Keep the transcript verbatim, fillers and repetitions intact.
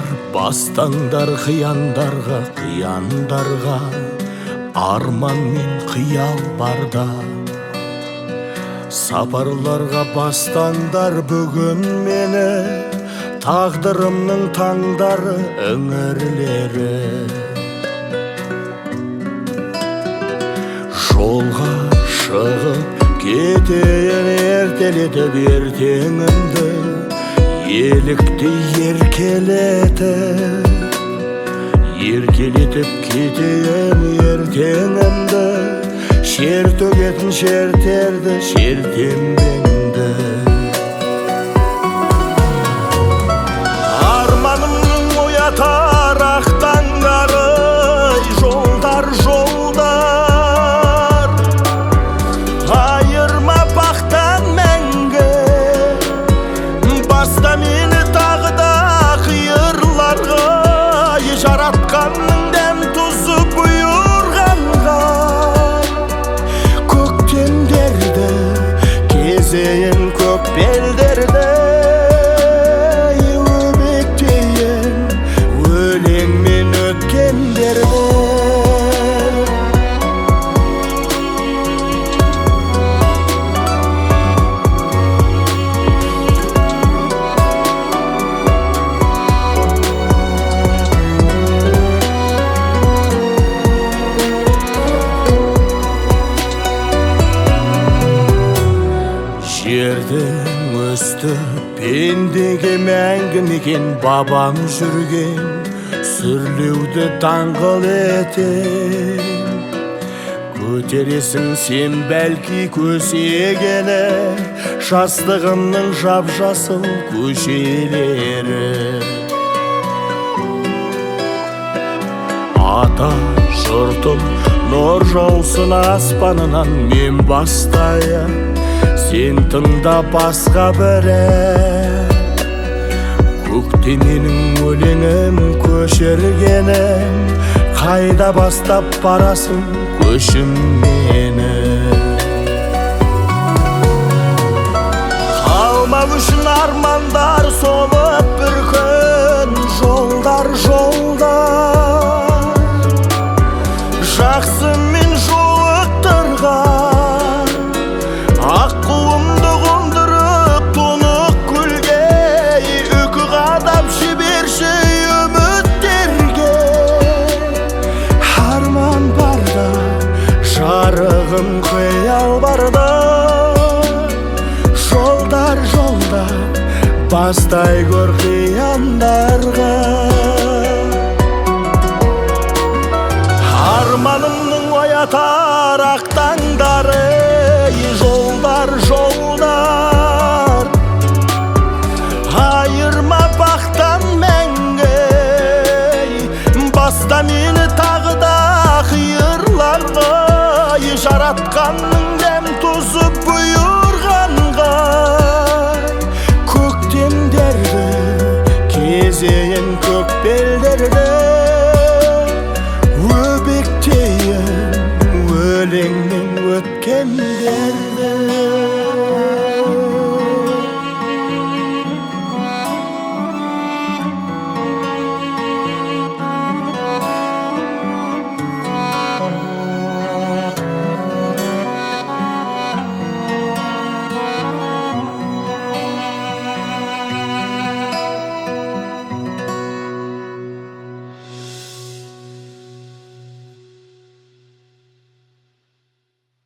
бастаңдар қияндарға, қияндарға, арман мен қиял барда. Сапарларға бастаңдар бүгін мені, тағдырымның таңдары, іңірлері. Жолға шығып кетейін ертелетіп ертеңімді, елікті еркелетіп, еркелетіп кетейін ертеңімді, шер төгетін шертерді, шертембеңді. Арманымның оятар ақтаңдары, жолдар, жолдар, айырма бақтан мәңгі. Баста мені тағы да қиырларға, жаратқанның дәм тұзы бұйырғанға. Көктемдерді кезейін, көк белдерді өбектейін, өлеңмен өткендерді. Жердің өсті пендеге мәңгі мекен, бабам жүрген сүрлеуді даңғыл етен. Көтересің сен бәлки көсегені, жастығымның жап-жасыл көшелері. Ата жұртым нұр жаусын аспанынан, мен бастайын, сен тыңда басқа бірі. Көктемнің өлеңім көшіргенім, қайда бастап барасың көшім мені. Қалмау үшін армандар солып бір күн, жолдар, жолдар, жақсы мен жолықтырған. Аққуымды қондырып тұнық көлге, үкі қадап жіберші үміттерге. Арман барда, жарығым қиял барда, жолдар, жолдар, бастай көр қияндарға. Арманымның оятар ақтаңдары, жолдар, жолдар, айырма бақтан мәңгі. Баста мені тағы да қиырларға, жаратқанның дәм тұзы бұйырғанға. Көктемдерді кезейін, көк белдерді